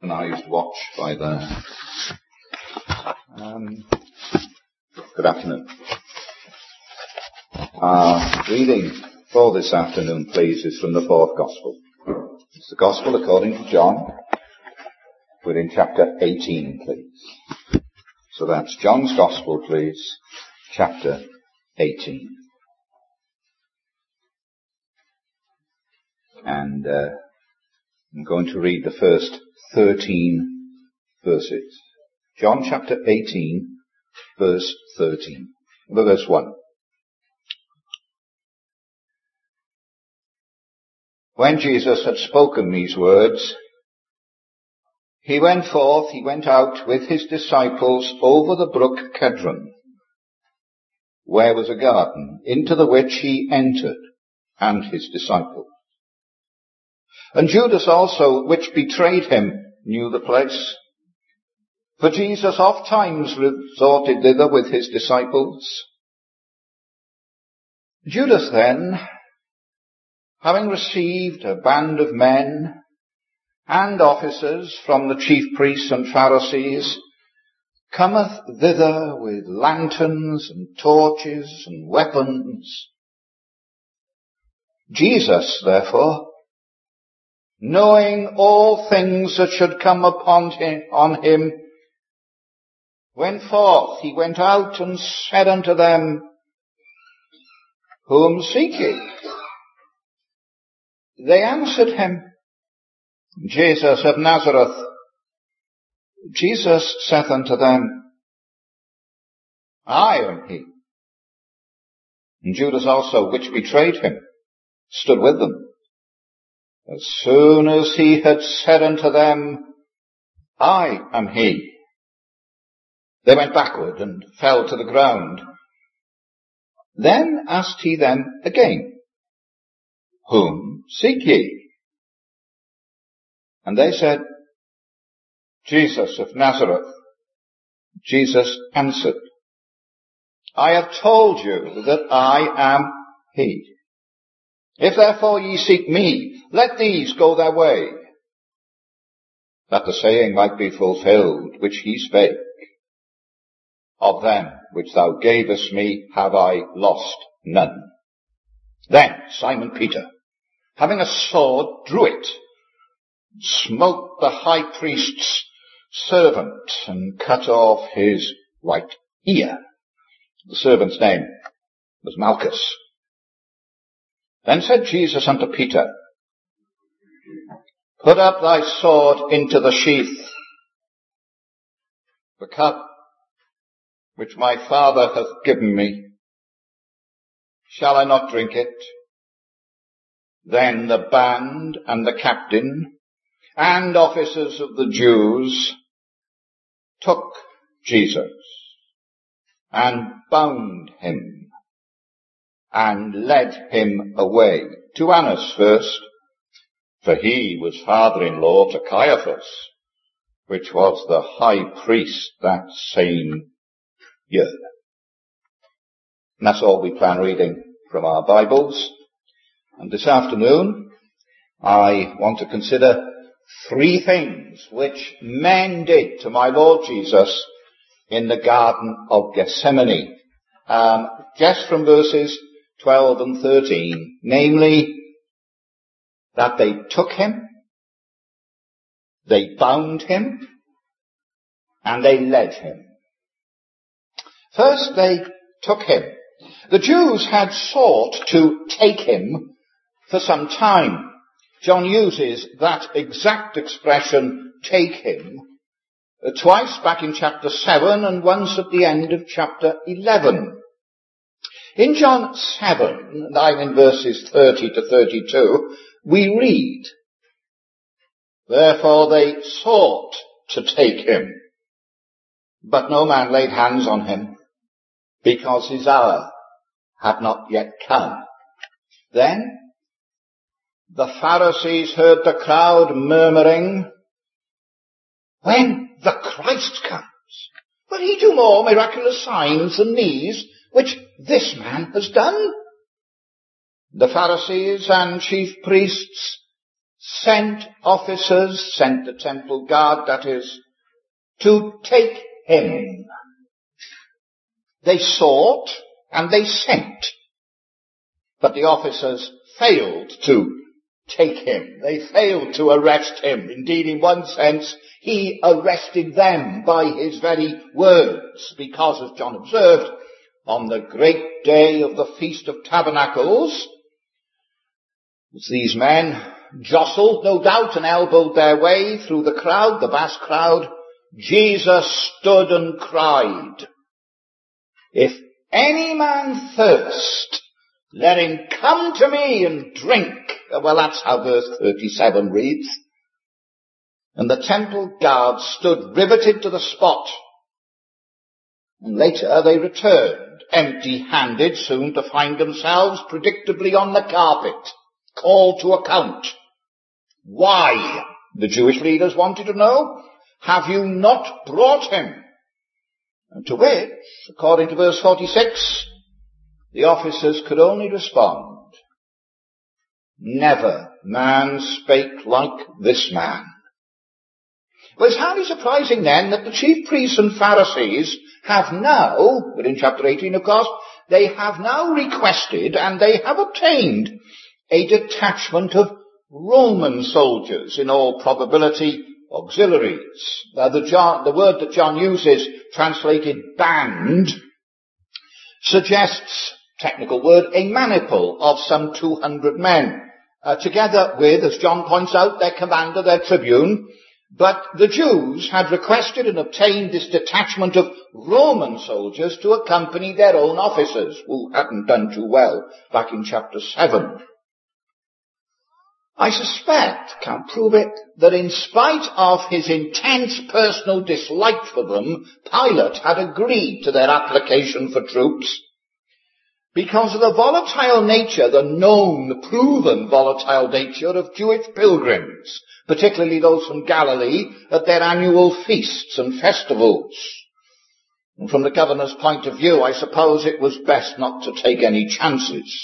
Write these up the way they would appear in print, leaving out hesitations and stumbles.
Organised watch by the... Good afternoon. Our reading for this afternoon, please, is from the fourth Gospel. It's the Gospel according to John. We're in chapter 18, please. So that's John's Gospel, please, chapter 18. And I'm going to read the first 13 verses. John chapter 18, verse 13. Verse 1. When Jesus had spoken these words, he went out with his disciples over the brook Kedron, where was a garden, into the which he entered, and his disciples. And Judas also, which betrayed him, knew the place. For Jesus oft times resorted thither with his disciples. Judas then, having received a band of men and officers from the chief priests and Pharisees, cometh thither with lanterns and torches and weapons. Jesus, therefore, knowing all things that should come on him, went forth, he went out and said unto them, Whom seek ye? They answered him, Jesus of Nazareth. Jesus saith unto them, I am he. And Judas also, which betrayed him, stood with them. As soon as he had said unto them, I am he, they went backward and fell to the ground. Then asked he them again, Whom seek ye? And they said, Jesus of Nazareth. Jesus answered, I have told you that I am he. If therefore ye seek me, let these go their way, that the saying might be fulfilled which he spake, Of them which thou gavest me have I lost none. Then Simon Peter, having a sword, drew it, smote the high priest's servant, and cut off his right ear. The servant's name was Malchus. Then said Jesus unto Peter, Put up thy sword into the sheath. The cup which my Father hath given me, shall I not drink it? Then the band and the captain and officers of the Jews took Jesus and bound him and led him away to Annas first, for he was father-in-law to Caiaphas, which was the high priest that same year. And that's all we plan reading from our Bibles. And this afternoon, I want to consider three things which men did to my Lord Jesus in the Garden of Gethsemane. Just from verses 12 and 13, namely, that they took him, they bound him, and they led him. First, they took him. The Jews had sought to take him for some time. John uses that exact expression, take him, twice back in chapter 7 and once at the end of chapter 11. In John 7, I'm in verses 30 to 32, we read, Therefore they sought to take him, but no man laid hands on him, because his hour had not yet come. Then the Pharisees heard the crowd murmuring, When the Christ comes, will he do more miraculous signs than these which this man has done? The Pharisees and chief priests sent officers, sent the temple guard, that is, to take him. They sought and they sent, but the officers failed to take him. They failed to arrest him. Indeed, in one sense, he arrested them by his very words, because, as John observed, on the great day of the Feast of Tabernacles, as these men jostled, no doubt, and elbowed their way through the crowd, the vast crowd, Jesus stood and cried, "If any man thirst, let him come to me and drink." Well, that's how verse 37 reads. And the temple guards stood riveted to the spot. And later they returned, empty-handed, soon to find themselves predictably on the carpet, called to account. Why, the Jewish leaders wanted to know, have you not brought him? And to which, according to verse 46, the officers could only respond, "Never man spake like this man." Well, it's hardly surprising then that the chief priests and Pharisees have now, within chapter 18 of course, they have now requested and they have obtained a detachment of Roman soldiers, in all probability auxiliaries. The word that John uses, translated band, suggests, technical word, a maniple of some 200 men, together with, as John points out, their commander, their tribune. But the Jews had requested and obtained this detachment of Roman soldiers to accompany their own officers, who hadn't done too well back in chapter 7. I suspect, can't prove it, that in spite of his intense personal dislike for them, Pilate had agreed to their application for troops, because of the volatile nature, the known, the proven volatile nature of Jewish pilgrims, particularly those from Galilee, at their annual feasts and festivals. And from the governor's point of view, I suppose it was best not to take any chances.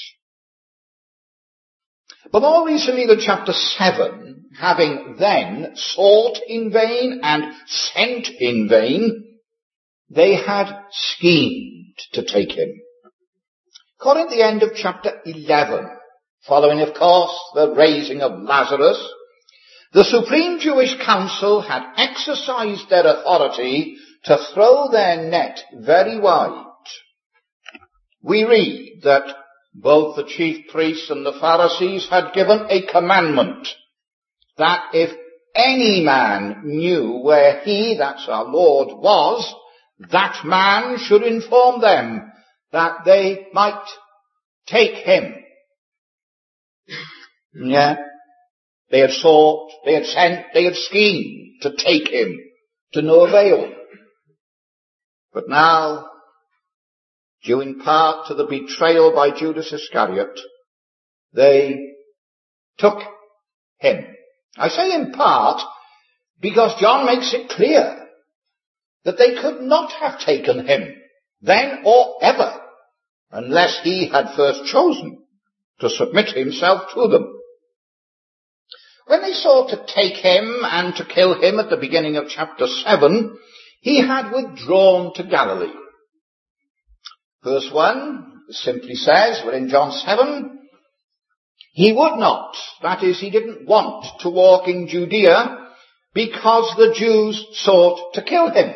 But more recently than chapter 7, having then sought in vain and sent in vain, they had schemed to take him. According to the end of chapter 11, following, of course, the raising of Lazarus, the Supreme Jewish Council had exercised their authority to throw their net very wide. We read that both the chief priests and the Pharisees had given a commandment that if any man knew where he, that's our Lord, was, that man should inform them that they might take him. Yeah. They had sought, they had sent, they had schemed to take him, to no avail. But now, due in part to the betrayal by Judas Iscariot, they took him. I say in part because John makes it clear that they could not have taken him then or ever, unless he had first chosen to submit himself to them. When they sought to take him and to kill him at the beginning of chapter 7, he had withdrawn to Galilee. Verse 1 simply says, we're in John 7, he would not, that is, he didn't want to walk in Judea because the Jews sought to kill him.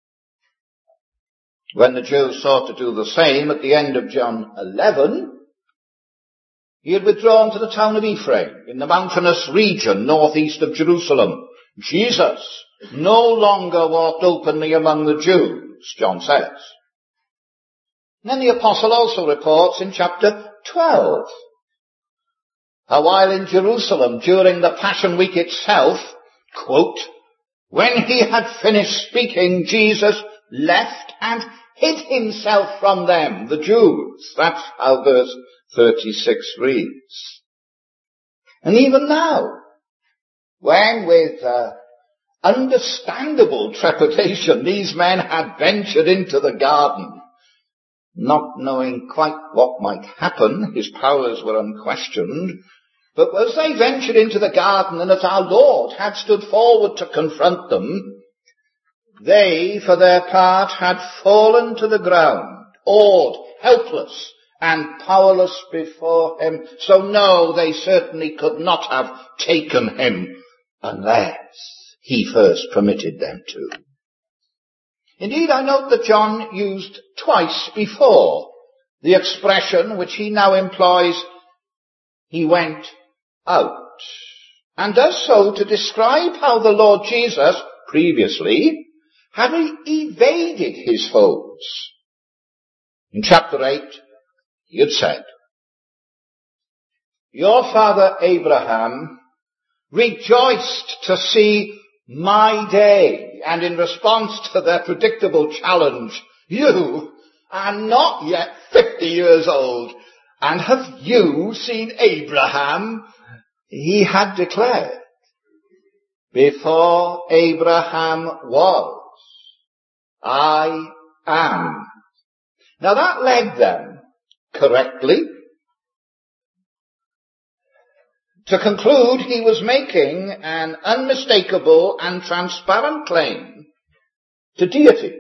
When the Jews sought to do the same at the end of John 11, he had withdrawn to the town of Ephraim in the mountainous region northeast of Jerusalem. Jesus no longer walked openly among the Jews, John says. And then the apostle also reports in chapter 12, how while in Jerusalem during the Passion Week itself, quote, when he had finished speaking, Jesus left and hid himself from them, the Jews. That's how verse 36 reads. And even now, when with understandable trepidation these men had ventured into the garden, not knowing quite what might happen, his powers were unquestioned, But as they ventured into the garden and as our Lord had stood forward to confront them, they, for their part, had fallen to the ground, awed, helpless, and powerless before him. So no, they certainly could not have taken him unless he first permitted them to. Indeed, I note that John used twice before the expression which he now employs, he went out, and does so to describe how the Lord Jesus previously had evaded his foes. In chapter 8, he had said, "Your father Abraham rejoiced to see my day," and in response to their predictable challenge, "You are not yet 50 years old, and have you seen Abraham?" He had declared, "Before Abraham was, I am." Now that led them correctly to conclude he was making an unmistakable and transparent claim to deity,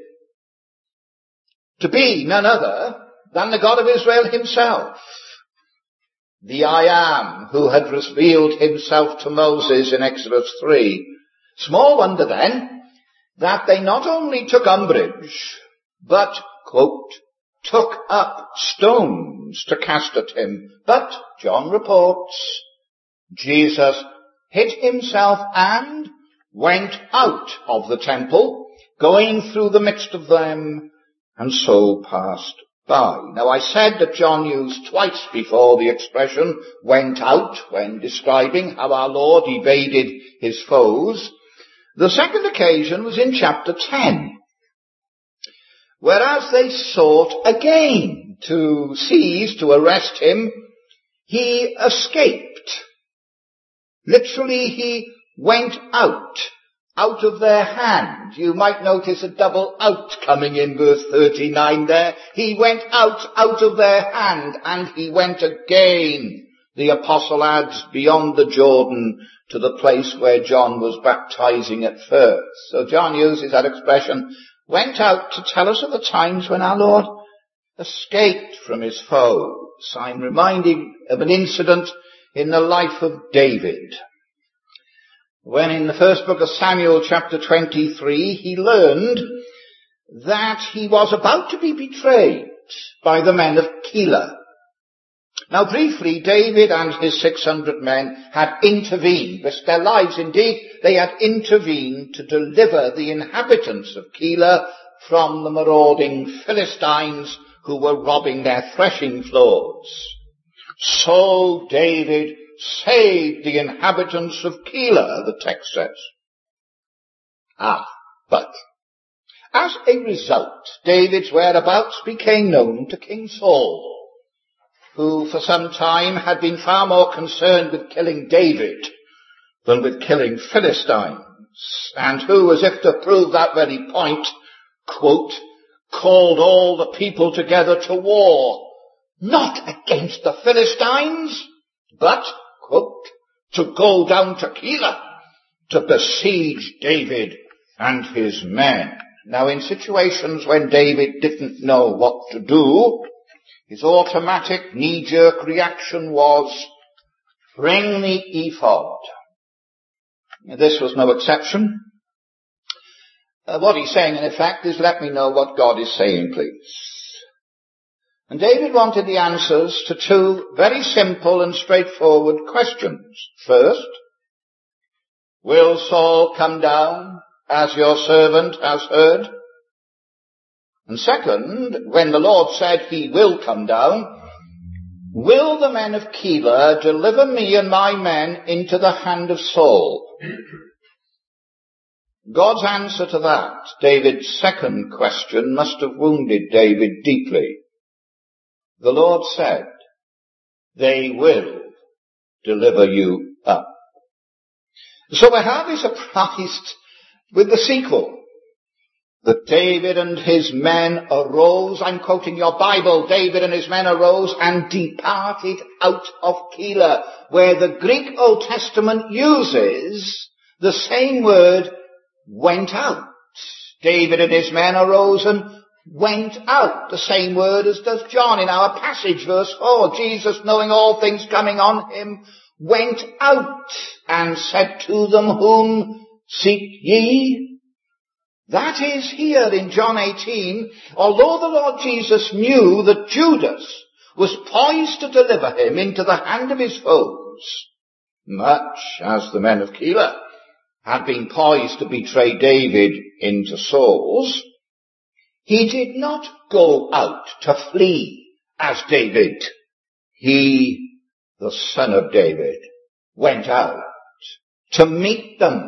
to be none other than the God of Israel himself, the I am who had revealed himself to Moses in Exodus 3. Small wonder then that they not only took umbrage, but, quote, took up stones to cast at him. But, John reports, Jesus hid himself and went out of the temple, going through the midst of them, and so passed by. Now I said that John used twice before the expression went out when describing how our Lord evaded his foes. The second occasion was in chapter 10, whereas they sought again to seize, to arrest him, he escaped. Literally, he went out of their hand. You might notice a double out coming in verse 39 there. He went out of their hand, and he went again, the apostle adds, beyond the Jordan to the place where John was baptizing at first. So John uses that expression, went out, to tell us of the times when our Lord escaped from his foes. I'm reminded of an incident in the life of David, when in the first book of Samuel, chapter 23, he learned that he was about to be betrayed by the men of Keilah. Now briefly, David and his 600 men had intervened, risked their lives indeed, they had intervened to deliver the inhabitants of Keilah from the marauding Philistines who were robbing their threshing floors. So David saved the inhabitants of Keilah, the text says. But as a result, David's whereabouts became known to King Saul, who for some time had been far more concerned with killing David than with killing Philistines, and who, as if to prove that very point, quote, called all the people together to war, not against the Philistines, but, quote, to go down to Keilah to besiege David and his men. Now, in situations when David didn't know what to do, his automatic knee-jerk reaction was, bring the ephod. This was no exception. What he's saying, in effect, is let me know what God is saying, please. And David wanted the answers to two very simple and straightforward questions. First, will Saul come down as your servant has heard? And second, when the Lord said he will come down, will the men of Keilah deliver me and my men into the hand of Saul? God's answer to that, David's second question, must have wounded David deeply. The Lord said, they will deliver you up. So we're hardly surprised with the sequel. that David and his men arose, I'm quoting your Bible, David and his men arose and departed out of Keilah, where the Greek Old Testament uses the same word, went out. David and his men arose and went out, the same word as does John in our passage, verse 4. Jesus, knowing all things coming on him, went out and said to them, whom seek ye? That is here in John 18, although the Lord Jesus knew that Judas was poised to deliver him into the hand of his foes, much as the men of Keilah had been poised to betray David into Saul's, he did not go out to flee as David. He, the son of David, went out to meet them.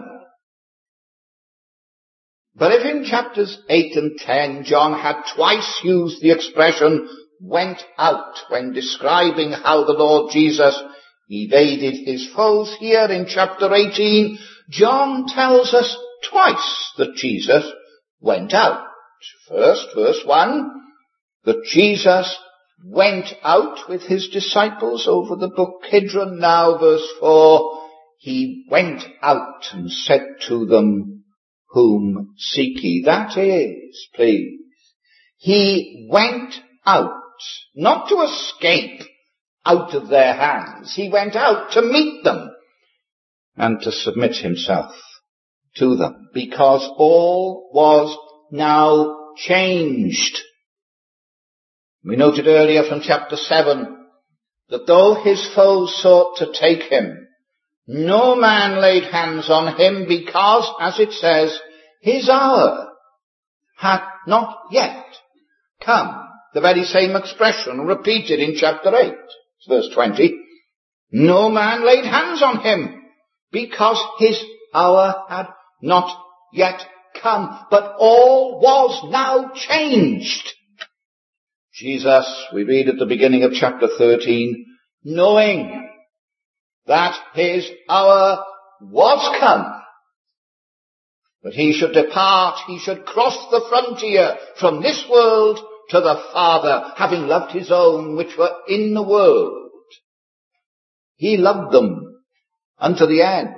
But if in chapters 8 and 10 John had twice used the expression went out when describing how the Lord Jesus evaded his foes, here in chapter 18 John tells us twice that Jesus went out. First, verse 1, that Jesus went out with his disciples over the brook Kidron. Now, verse 4, he went out and said to them, whom seek ye? That is, please, he went out, not to escape out of their hands. He went out to meet them and to submit himself to them, because all was now changed. We noted earlier from chapter 7 that though his foes sought to take him, no man laid hands on him, because, as it says, his hour had not yet come. The very same expression repeated in chapter 8, verse 20. No man laid hands on him, because his hour had not yet come. But all was now changed. Jesus, we read at the beginning of chapter 13, knowing that his hour was come, that he should depart, he should cross the frontier from this world to the Father, having loved his own which were in the world. He loved them unto the end.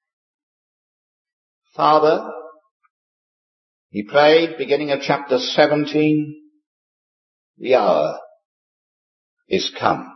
Father, he prayed, beginning of chapter 17, the hour is come.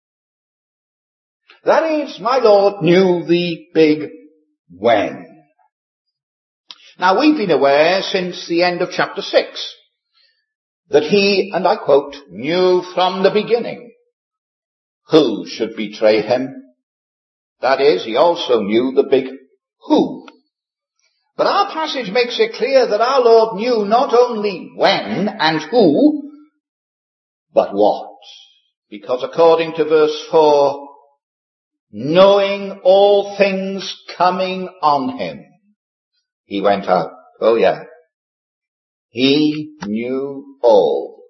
That is, my Lord knew the big when. Now, we've been aware since the end of chapter 6 that he, and I quote, knew from the beginning who should betray him. That is, he also knew the big who. But our passage makes it clear that our Lord knew not only when and who, but what. Because according to verse 4, knowing all things coming on him, he went out. Oh yeah. He knew all.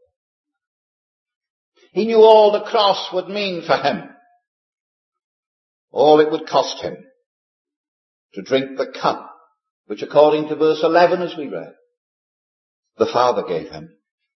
He knew all the cross would mean for him. All it would cost him to drink the cup, which according to verse 11 as we read, the Father gave him.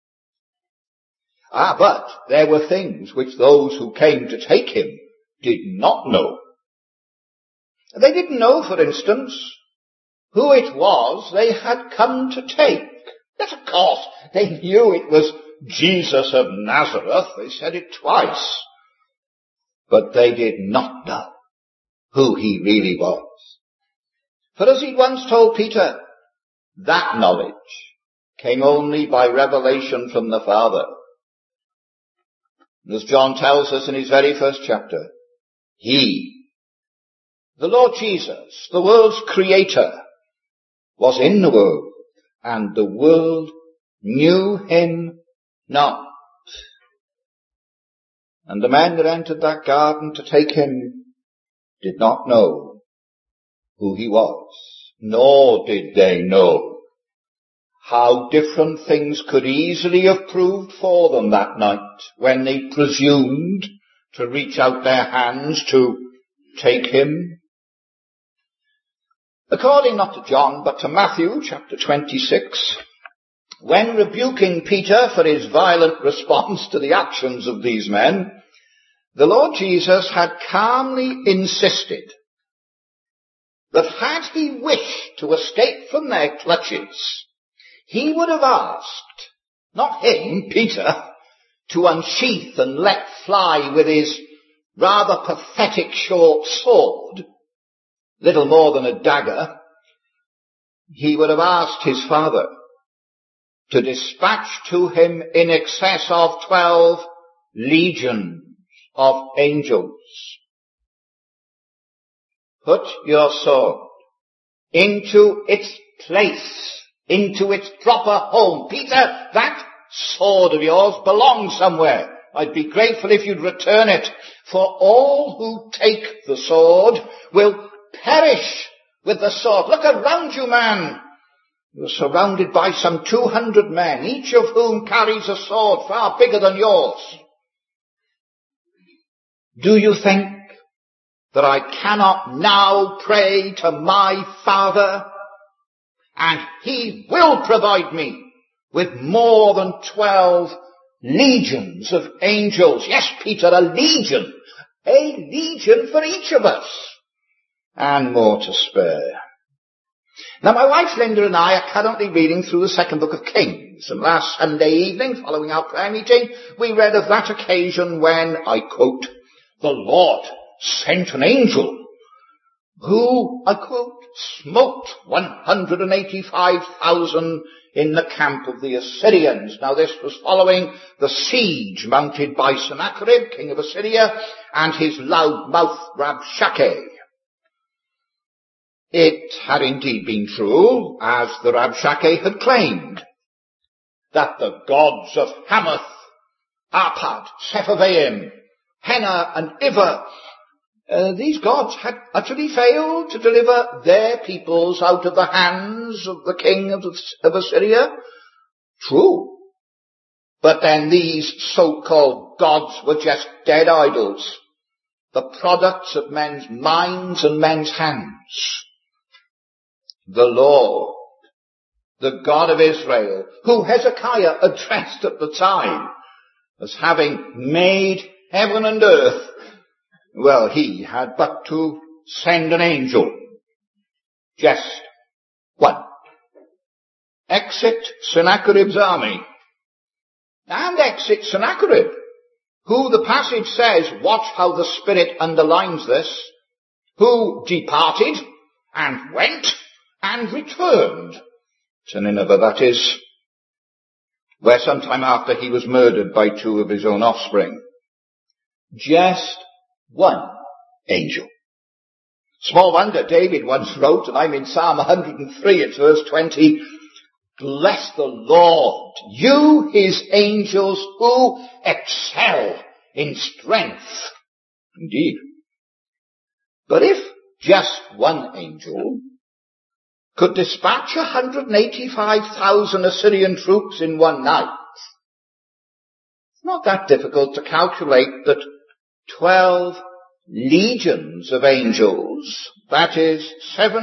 But there were things which those who came to take him did not know. They didn't know, for instance, who it was they had come to take. Yes, of course, they knew it was Jesus of Nazareth. They said it twice. But they did not know who he really was. For as he once told Peter, that knowledge came only by revelation from the Father. And as John tells us in his very first chapter, he, the Lord Jesus, the world's creator, was in the world, and the world knew him not. And the men that entered that garden to take him did not know who he was, nor did they know how different things could easily have proved for them that night when they presumed to reach out their hands to take him. According not to John, but to Matthew chapter 26, when rebuking Peter for his violent response to the actions of these men, the Lord Jesus had calmly insisted that had he wished to escape from their clutches, he would have asked, not him, Peter, to unsheath and let fly with his rather pathetic short sword, little more than a dagger. He would have asked his Father to dispatch to him in excess of 12 legions of angels. Put your sword into its place, into its proper home. Peter, that sword of yours belongs somewhere. I'd be grateful if you'd return it, for all who take the sword will perish with the sword. Look around you, man. You're surrounded by some 200 men, each of whom carries a sword far bigger than yours. Do you think that I cannot now pray to my Father, and he will provide me with more than 12 legions of angels? Yes, Peter, a legion for each of us, and more to spare. Now, my wife Linda and I are currently reading through the second book of Kings, and last Sunday evening, following our prayer meeting, we read of that occasion when, I quote, the Lord sent an angel who, I quote, smote 185,000 in the camp of the Assyrians. Now, this was following the siege mounted by Sennacherib, king of Assyria, and his loudmouth Rabshakeh. It had indeed been true, as the Rabshakeh had claimed, that the gods of Hamath, Arpad, Sepharvaim, Henna and Iva, these gods had utterly failed to deliver their peoples out of the hands of the king of Assyria. True. But then these so-called gods were just dead idols, the products of men's minds and men's hands. The Lord, the God of Israel, who Hezekiah addressed at the time as having made heaven and earth, well, he had but to send an angel. Just one. Exit Sennacherib's army. And exit Sennacherib, who the passage says, watch how the Spirit underlines this, who departed and went and returned to Nineveh, that is, where sometime after he was murdered by 2 of his own offspring. Just one angel. Small wonder David once wrote, and I'm in Psalm 103, it's verse 20, bless the Lord, you his angels who excel in strength. Indeed. But if just one angel could dispatch 185,000 Assyrian troops in one night, it's not that difficult to calculate that 12 legions of angels, that is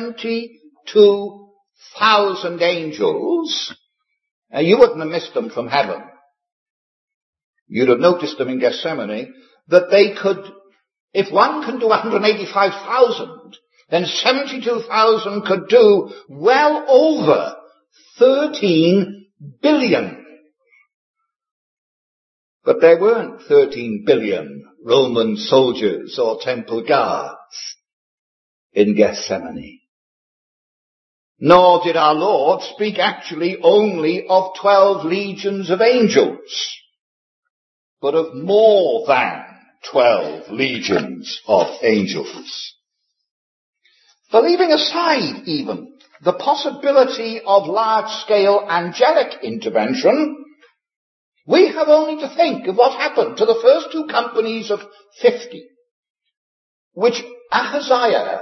72,000 angels, you wouldn't have missed them from heaven. You'd have noticed them in Gethsemane, that they could, if one can do 185,000, then 72,000 could do well over 13 billion. But there weren't 13 billion Roman soldiers or temple guards in Gethsemane. Nor did our Lord speak actually only of 12 legions of angels, but of more than 12 legions of angels. For leaving aside even the possibility of large-scale angelic intervention, we have only to think of what happened to the first 2 companies of 50, which Ahaziah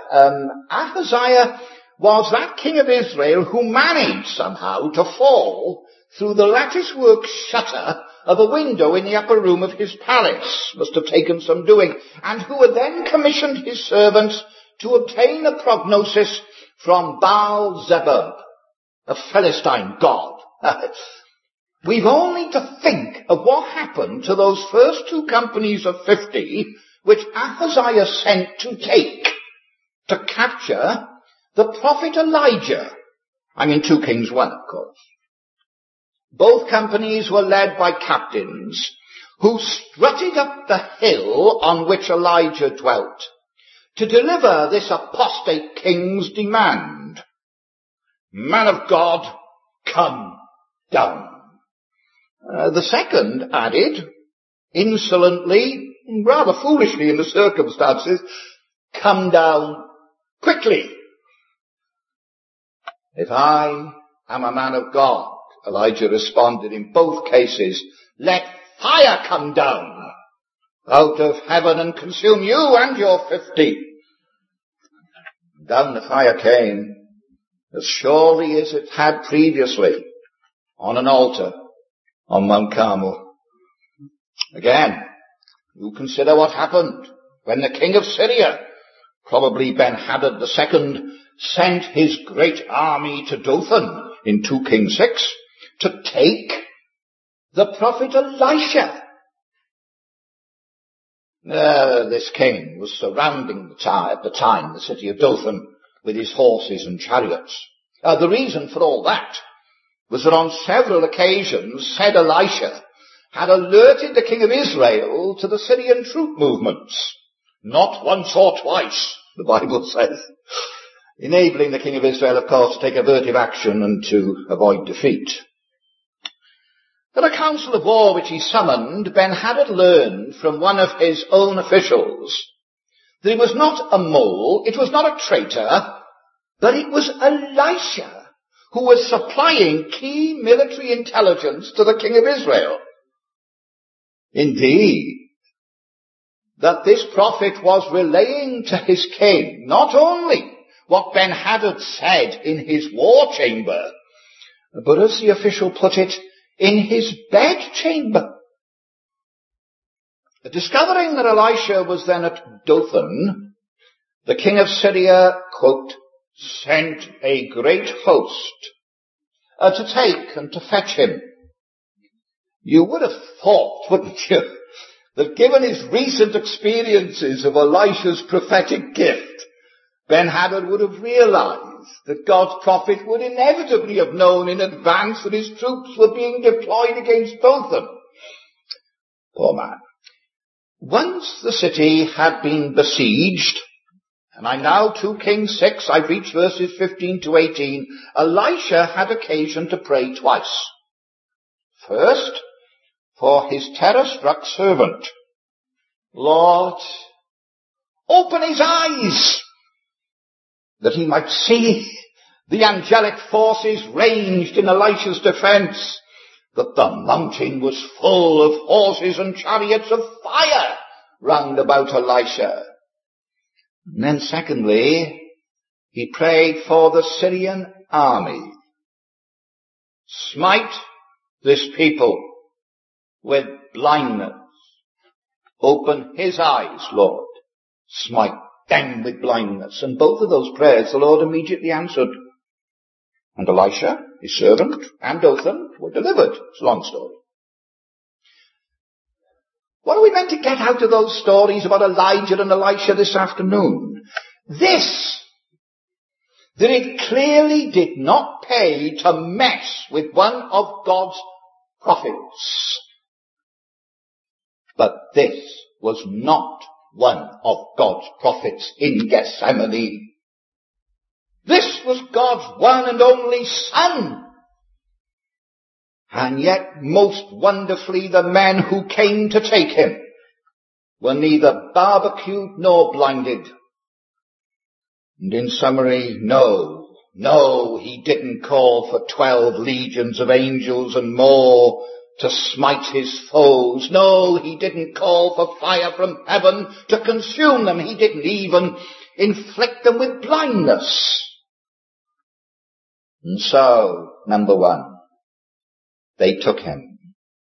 was that king of Israel who managed somehow to fall through the lattice-work shutter of a window in the upper room of his palace. Must have taken some doing. And who had then commissioned his servants to obtain a prognosis from Baal-zebub, a Philistine god. We've only to think of what happened to those first 2 companies of 50 which Ahaziah sent to capture the prophet Elijah. I mean 2 Kings 1, of course. Both companies were led by captains who strutted up the hill on which Elijah dwelt to deliver this apostate king's demand. Man of God, come down. The second added, insolently, rather foolishly in the circumstances, come down quickly. If I am a man of God, Elijah responded in both cases, let fire come down out of heaven and consume you and your 50. Down the fire came, as surely as it had previously, on an altar on Mount Carmel. Again, you consider what happened when the king of Syria, probably Ben-Hadad II, sent his great army to Dothan in 2 Kings 6 to take the prophet Elisha. This king was surrounding at the time the city of Dothan with his horses and chariots. The reason for all that was that on several occasions said Elisha had alerted the king of Israel to the Syrian troop movements. Not once or twice, the Bible says, enabling the king of Israel, of course, to take avertive action and to avoid defeat. At a council of war which he summoned, Ben-Hadad learned from one of his own officials that it was not a mole, it was not a traitor, but it was Elisha who was supplying key military intelligence to the king of Israel. Indeed, that this prophet was relaying to his king not only what Ben-Hadad said in his war chamber, but as the official put it, in his bed chamber. Discovering that Elisha was then at Dothan, the king of Syria, quote, sent a great host to take and to fetch him. You would have thought, wouldn't you, that given his recent experiences of Elisha's prophetic gift, Ben-Hadad would have realized that God's prophet would inevitably have known in advance that his troops were being deployed against Dothan. Poor man. Once the city had been besieged, and I'm now 2 Kings 6, I've reached verses 15 to 18, Elisha had occasion to pray twice. First, for his terror-struck servant. Lord, open his eyes, that he might see the angelic forces ranged in Elisha's defense, that the mountain was full of horses and chariots of fire round about Elisha. And then secondly, he prayed for the Syrian army. Smite this people with blindness. Open his eyes, Lord. Smite them with blindness. And both of those prayers the Lord immediately answered. And Elisha, his servant, and Dothan were delivered. It's a long story. What are we meant to get out of those stories about Elijah and Elisha this afternoon? This, that it clearly did not pay to mess with one of God's prophets. But this was not one of God's prophets in Gethsemane. This was God's one and only Son. And yet, most wonderfully, the men who came to take him were neither barbecued nor blinded. And in summary, no, he didn't call for 12 legions of angels and more to smite his foes. No, he didn't call for fire from heaven to consume them. He didn't even inflict them with blindness. And so, number one, they took him.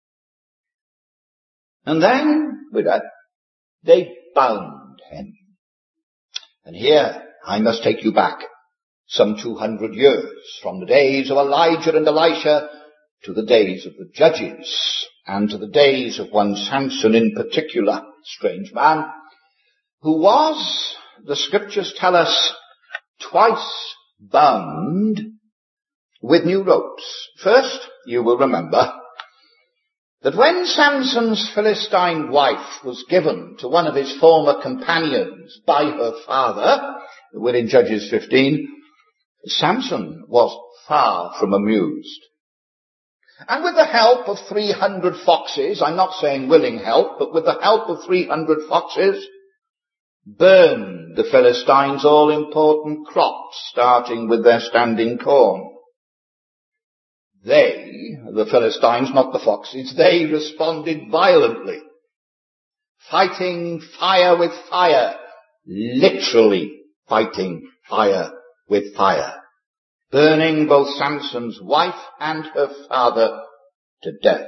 And then, with that, they bound him. And here, I must take you back some 200 years from the days of Elijah and Elisha to the days of the judges, and to the days of one Samson in particular, strange man, who was, the scriptures tell us, twice bound with new ropes. First, you will remember that when Samson's Philistine wife was given to one of his former companions by her father, we're in Judges 15, Samson was far from amused. And with the help of 300 foxes, I'm not saying willing help, but with the help of 300 foxes, burned the Philistines' all-important crops, starting with their standing corn. They, the Philistines, not the foxes, they responded violently, fighting fire with fire, literally fighting fire with fire, burning both Samson's wife and her father to death.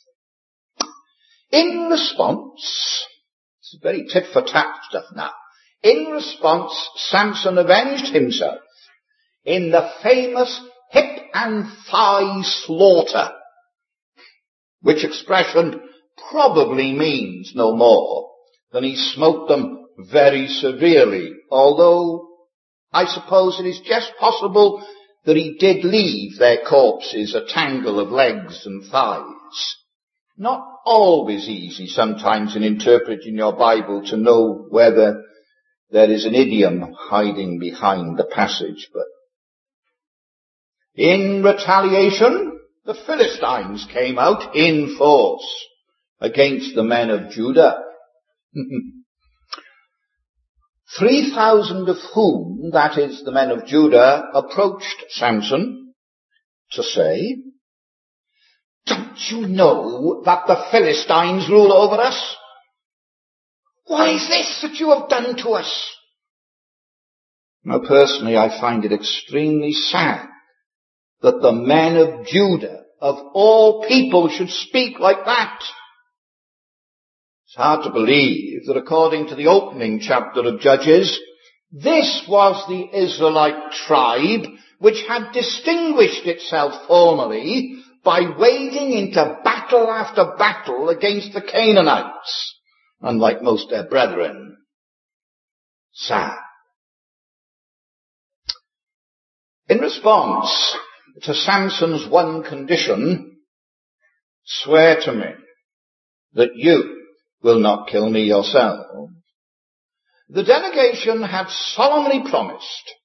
In response, it's very tit-for-tat stuff now, in response, Samson avenged himself in the famous hip and thigh slaughter, which expression probably means no more than he smote them very severely, although I suppose it is just possible that he did leave their corpses a tangle of legs and thighs. Not always easy sometimes in interpreting your Bible to know whether there is an idiom hiding behind the passage, but in retaliation, the Philistines came out in force against the men of Judah. 3,000 of whom, that is the men of Judah, approached Samson to say, "Don't you know that the Philistines rule over us? What is this that you have done to us?" Now personally I find it extremely sad that the men of Judah, of all people, should speak like that. It's hard to believe that according to the opening chapter of Judges, this was the Israelite tribe which had distinguished itself formerly by wading into battle after battle against the Canaanites, unlike most their brethren. Sad. In response to Samson's one condition, "Swear to me that you will not kill me yourself," the delegation had solemnly promised,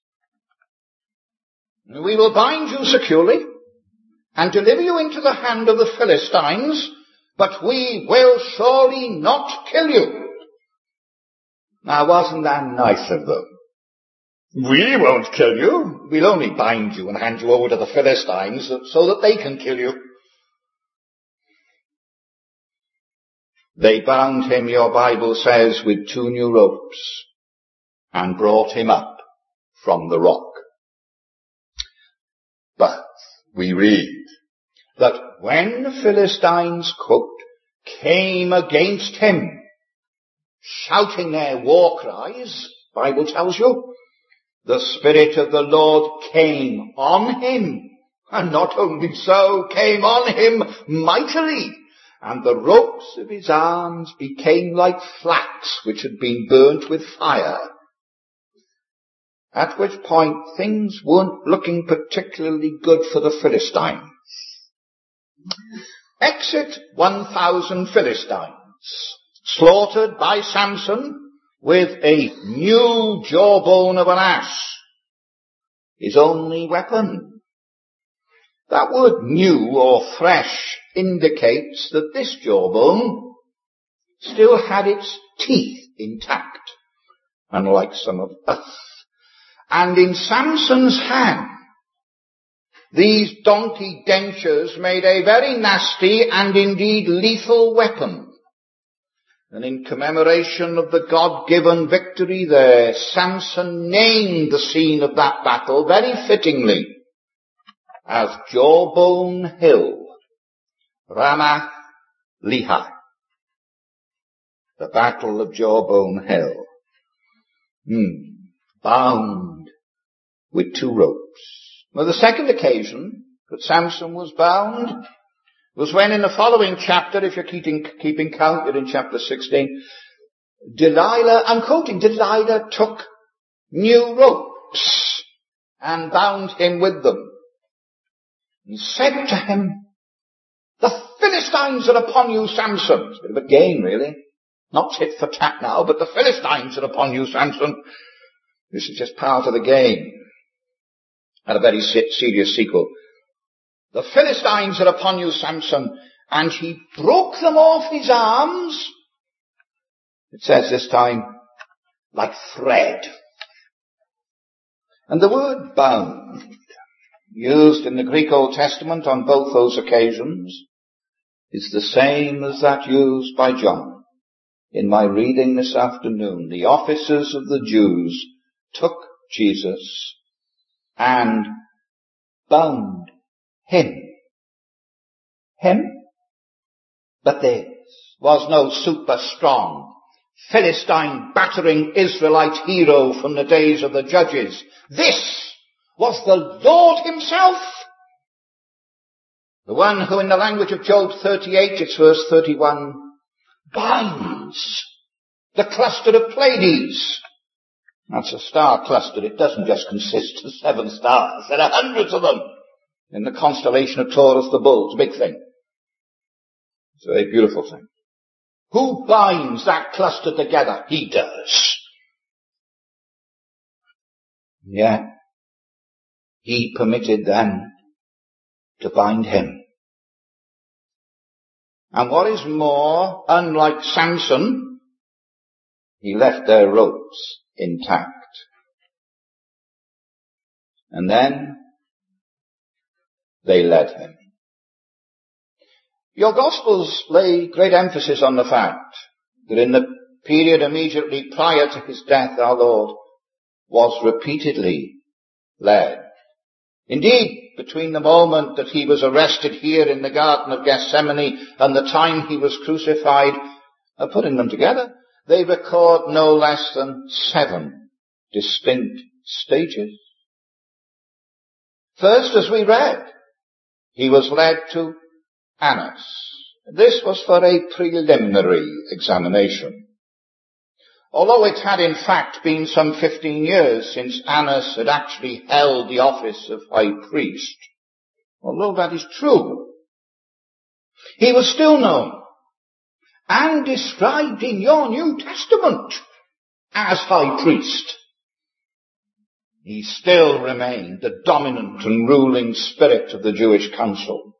"We will bind you securely and deliver you into the hand of the Philistines, but we will surely not kill you." Now wasn't that nice of them? "We won't kill you. We'll only bind you and hand you over to the Philistines so that they can kill you." They bound him, your Bible says, with 2 new ropes and brought him up from the rock. But we read that when the Philistines, quote, came against him, shouting their war cries, Bible tells you, the Spirit of the Lord came on him, and not only so, came on him mightily, and the ropes of his arms became like flax which had been burnt with fire. At which point things weren't looking particularly good for the Philistines. Exit 1,000 Philistines, slaughtered by Samson with a new jawbone of an ass, his only weapon. That word new or fresh indicates that this jawbone still had its teeth intact, unlike some of us. And in Samson's hand, these donkey dentures made a very nasty and indeed lethal weapon. And in commemoration of the God-given victory there, Samson named the scene of that battle very fittingly as Jawbone Hill, Ramath Lehi. The Battle of Jawbone Hill. Bound with 2 ropes. Well, the second occasion that Samson was bound was when in the following chapter, if you're keeping count, you're in chapter 16, Delilah, I'm quoting, Delilah took new ropes and bound him with them and said to him, the Philistines are upon you, Samson. It's a bit of a game, really. Not tit for tat now, but the Philistines are upon you, Samson. This is just part of the game. And a very serious sequel. The Philistines are upon you, Samson. And he broke them off his arms. It says this time, like thread. And the word bound, used in the Greek Old Testament on both those occasions, is the same as that used by John in my reading this afternoon. The officers of the Jews took Jesus and bound him. But this was no super strong Philistine battering Israelite hero from the days of the judges. This was the Lord himself. The one who in the language of Job 38, it's verse 31, binds the cluster of Pleiades. That's a star cluster. It doesn't just consist of 7 stars. There are hundreds of them in the constellation of Taurus the bull. It's a big thing. It's a very beautiful thing. Who binds that cluster together? He does. Yeah. He permitted them to bind him. And what is more, unlike Samson, he left their ropes intact. And then they led him. Your Gospels lay great emphasis on the fact that in the period immediately prior to his death, our Lord was repeatedly led. Indeed, between the moment that he was arrested here in the Garden of Gethsemane and the time he was crucified, putting them together, they record no less than 7 distinct stages. First, as we read, he was led to Annas. This was for a preliminary examination. Although it had in fact been some 15 years since Annas had actually held the office of high priest, although that is true, he was still known and described in your New Testament as high priest. He still remained the dominant and ruling spirit of the Jewish council.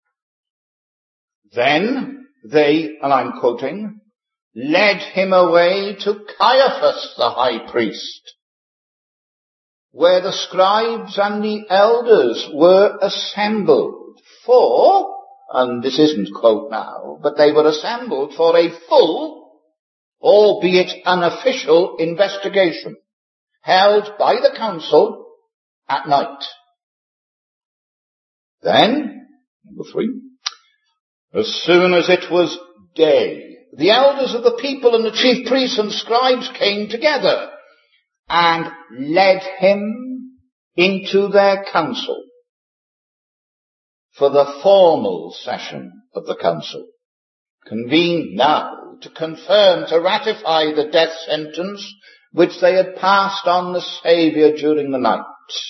Then they, and I'm quoting, led him away to Caiaphas the high priest, where the scribes and the elders were assembled for, and this isn't quote now, but they were assembled for a full, albeit unofficial investigation, held by the council at night. Then, number 3, as soon as it was day, the elders of the people and the chief priests and scribes came together and led him into their council for the formal session of the council, convened now to confirm, to ratify the death sentence which they had passed on the Saviour during the night.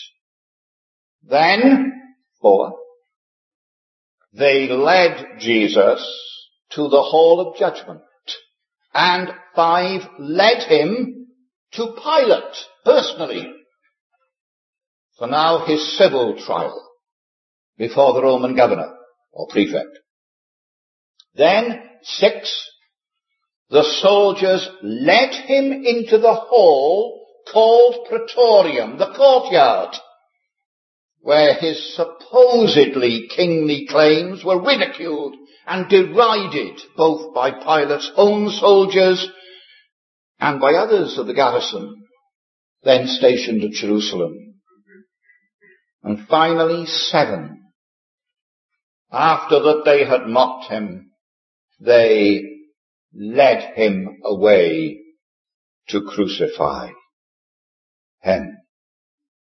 Then, 4, they led Jesus to the hall of judgment, and 5, led him to Pilate personally for now his civil trial before the Roman governor or prefect. Then 6, the soldiers led him into the hall called Praetorium, the courtyard, where his supposedly kingly claims were ridiculed and derided both by Pilate's own soldiers and by others of the garrison then stationed at Jerusalem. And finally 7, after that they had mocked him, they led him away to crucify him.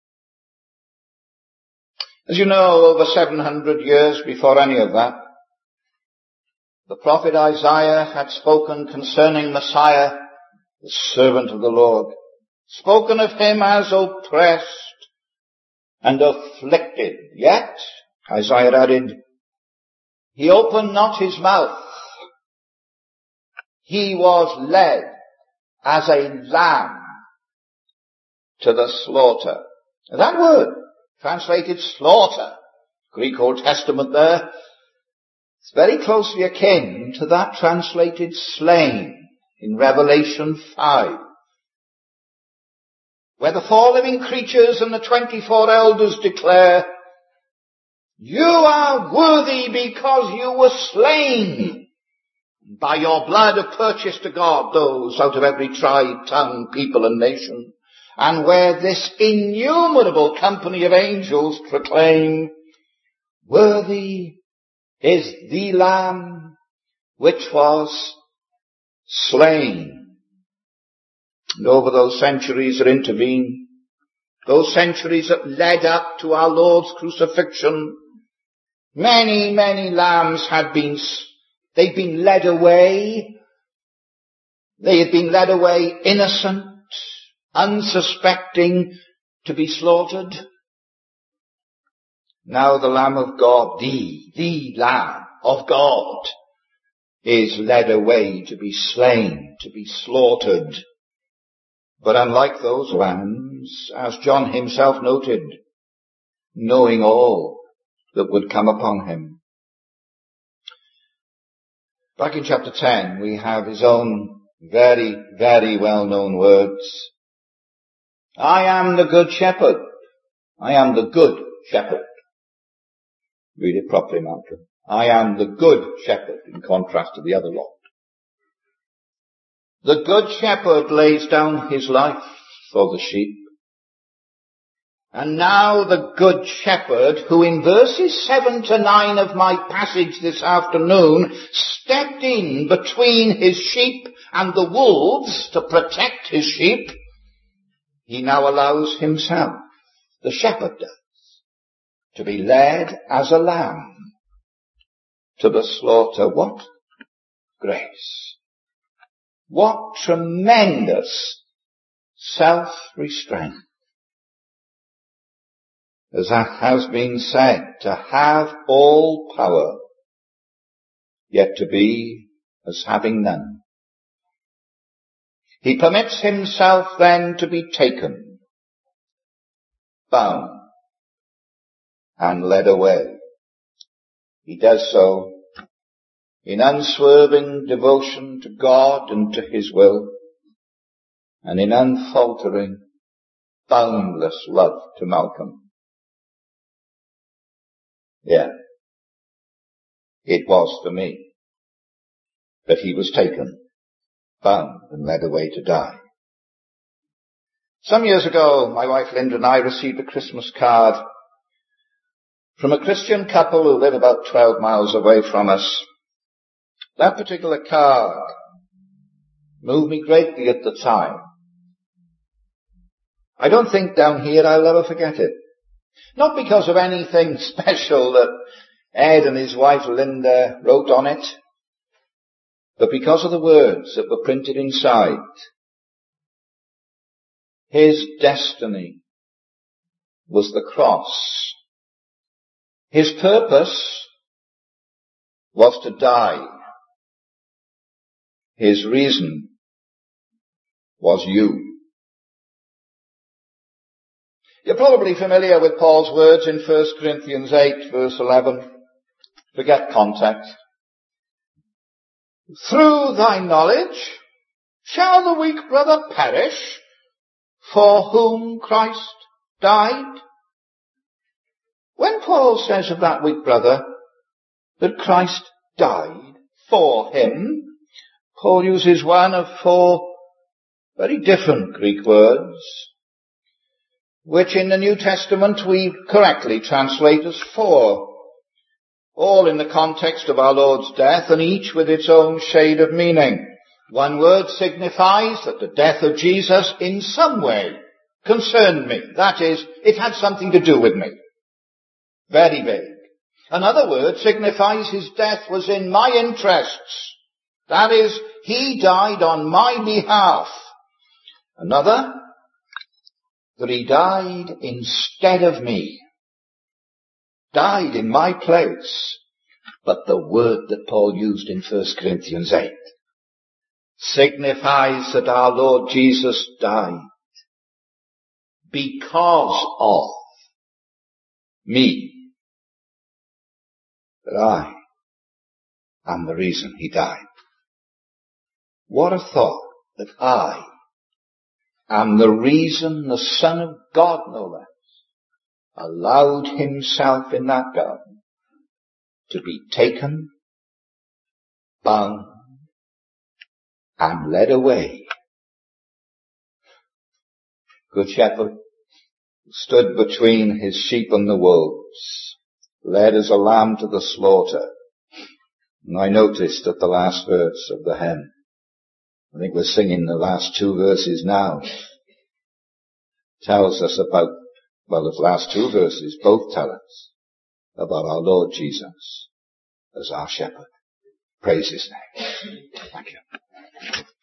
As you know, over 700 years before any of that, The prophet Isaiah had spoken concerning Messiah, the servant of the Lord, spoken of him as oppressed and afflicted. Yet, Isaiah added, he opened not his mouth. He was led as a lamb to the slaughter. That word, translated slaughter, Greek Old Testament there, it's very closely akin to that translated slain in Revelation 5, where the four living creatures and the 24 elders declare, you are worthy because you were slain. By your blood have purchased to God those out of every tribe, tongue, people and nation. And where this innumerable company of angels proclaim, worthy is the Lamb which was slain. And over those centuries that intervened, those centuries that led up to our Lord's crucifixion, many, many lambs they'd been led away. They had been led away innocent, unsuspecting, to be slaughtered. Now the Lamb of God, the Lamb of God, is led away to be slain, to be slaughtered. But unlike those lambs, as John himself noted, knowing all that would come upon him. Back in chapter 10, we have his own very, very well-known words. I am the good shepherd. I am the good shepherd. Read it properly, Malcolm. I am the good shepherd, in contrast to the other lot. The good shepherd lays down his life for the sheep. And now the good shepherd, who in verses 7 to 9 of my passage this afternoon stepped in between his sheep and the wolves to protect his sheep, he now allows himself, the shepherd does, to be led as a lamb to the slaughter. What grace! What tremendous self-restraint! As has been said, to have all power, yet to be as having none. He permits himself then to be taken, bound, and led away. He does so in unswerving devotion to God and to his will, and in unfaltering, boundless love to Malcolm. Yeah, it was for me that he was taken, bound, and led away to die. Some years ago, my wife Linda and I received a Christmas card from a Christian couple who live about 12 miles away from us. That particular card moved me greatly at the time. I don't think down here I'll ever forget it. Not because of anything special that Ed and his wife Linda wrote on it, but because of the words that were printed inside. His destiny was the cross. His purpose was to die. His reason was you. You're probably familiar with Paul's words in 1 Corinthians 8, verse 11. Forget context. Through thy knowledge shall the weak brother perish for whom Christ died? When Paul says of that weak brother that Christ died for him, Paul uses one of four very different Greek words, which in the New Testament we correctly translate as for, all in the context of our Lord's death and each with its own shade of meaning. One word signifies that the death of Jesus in some way concerned me. That is, it had something to do with me. Very vague. Another word signifies his death was in my interests. That is, he died on my behalf. Another, that he died instead of me. Died in my place. But the word that Paul used in 1 Corinthians 8 signifies that our Lord Jesus died because of me. That I am the reason he died. What a thought, that I am the reason the Son of God, no less, allowed himself in that garden to be taken, bound, and led away. Good shepherd, stood between his sheep and the wolves, led as a lamb to the slaughter. And I noticed at the last verse of the hymn, I think we're singing the last two verses now, tells us about, well, the last two verses both tell us about our Lord Jesus as our shepherd. Praise his name. Thank you.